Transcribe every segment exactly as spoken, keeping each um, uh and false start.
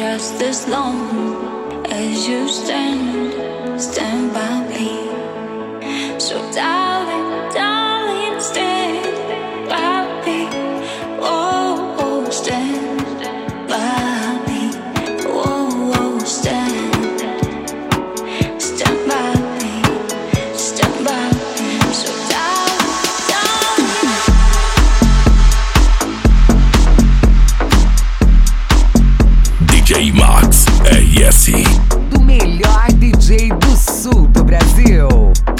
just as long as you stand, stand by me. So darling, darling, stand by me. Oh, oh, stand by me. Oh, oh, stand, stand by me, stand by me. So darling, darling. D J Max R S, do melhor D J do sul do Brasil.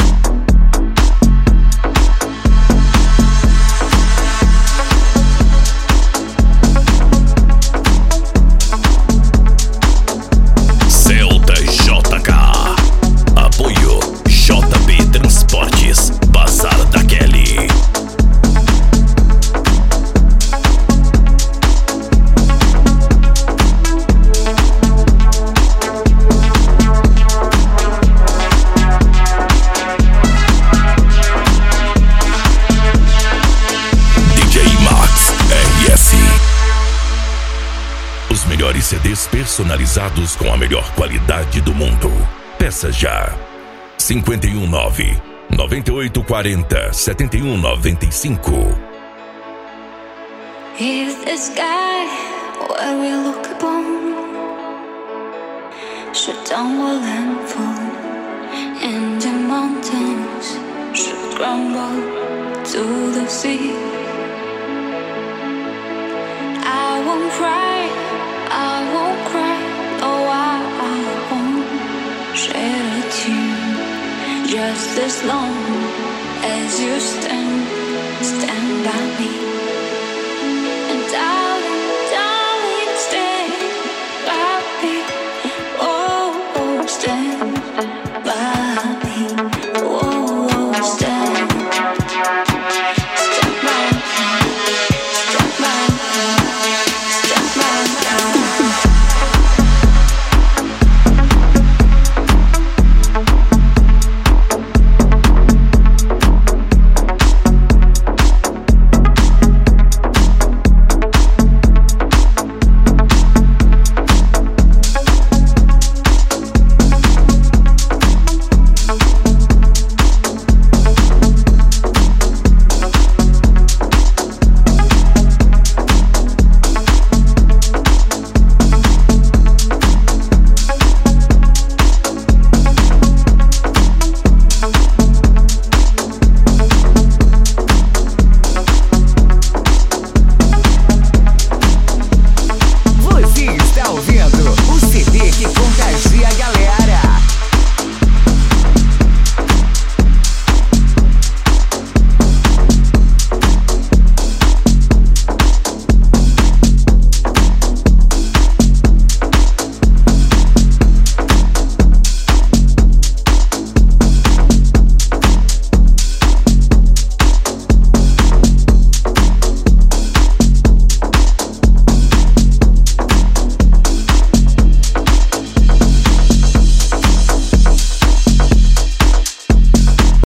Celta J K. Apoio J B Transportes, Bazar da Kelly. Os melhores C Ds personalizados com a melhor qualidade do mundo. Peça já. cinco um nove, nove oito quatro zero, sete um nove cinco. Is the sky where we look upon should tumble and fall, and the mountains should crumble to the sea. I won't cry, I won't cry, oh I, I won't shed a tear, just as long as you stand, stand by me.